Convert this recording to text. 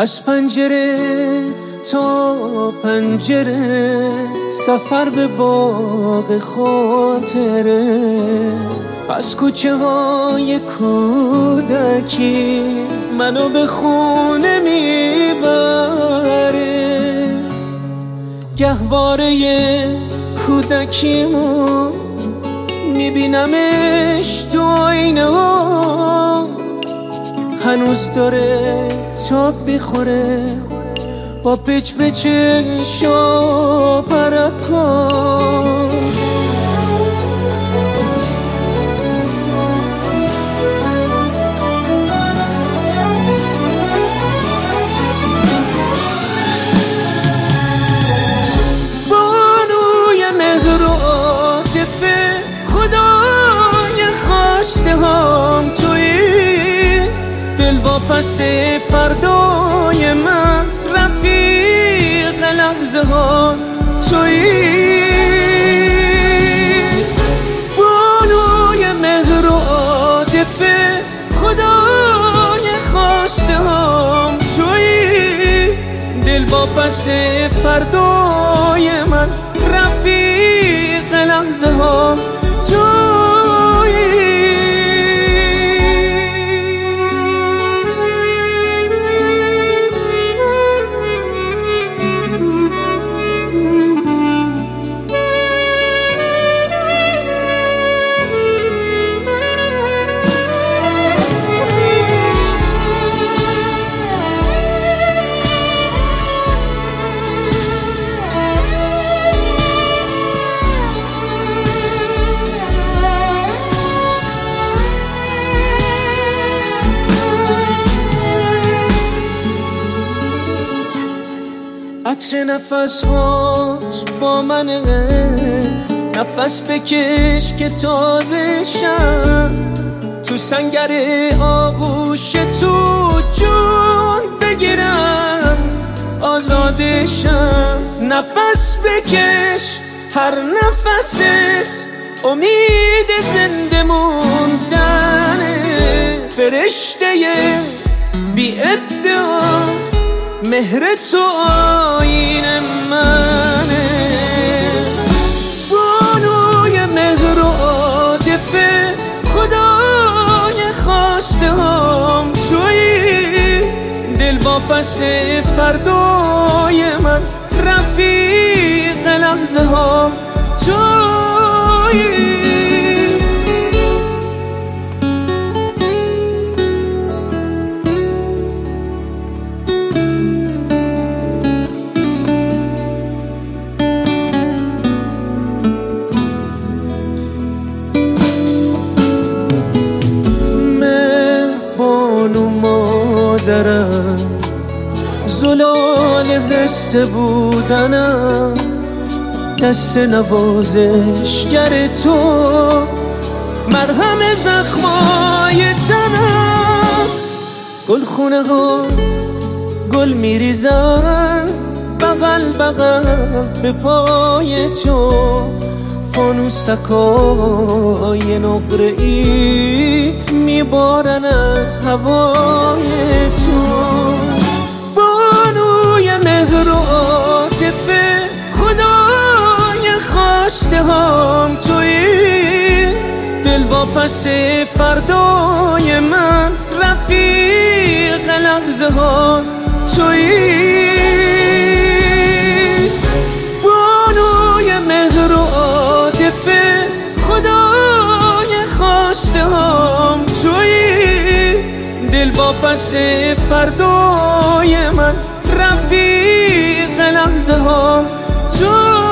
از پنجره تا پنجره سفر به باغ خاطره، پس کوچه های کودکی منو به خونه میبره. گهواره کودکیمو میبینمش تو آینه ها، هنوز داره تاب میخوره با پچ پچش و پرکان. بانوی مهر و عاطفه خدای خواسته هم تویی، دل واپس فردای من رفیق لحظه ها تویی. بانوی مهر و عاطفه خدای خواسته هم تویی، دل واپس فردای من رفیق لحظه ها تویی. عطر نفس هات با منه، نفس بکش که تازه شم، تو سنگر آغوش تو جون بگیرم آزادشم. نفس بکش هر نفست امید زنده موندنه، فرشته بی ادعا مهر تو آیین منه. بانوی مهر و عاطفه خدای خواسته هم تویی، دل واپس فردای من رفیق لحظه ها تویی. مادرم زلال قصه بودنم، دست نوازشگر تو مرهم زخمای تنم. گلخونه ها گل میریزن بغل بغل به پای تو، فانوسکای نقره‌ای میبارن از هوای تو. بانوی مهر و عاطفه خدای خواسته هم تویی، دل واپس فردای من رفیق لحظه ها تویی. بانوی مهر و عاطفه خدای خواسته هم تویی، دل واپس فردای من رفیق لحظه ها تویی.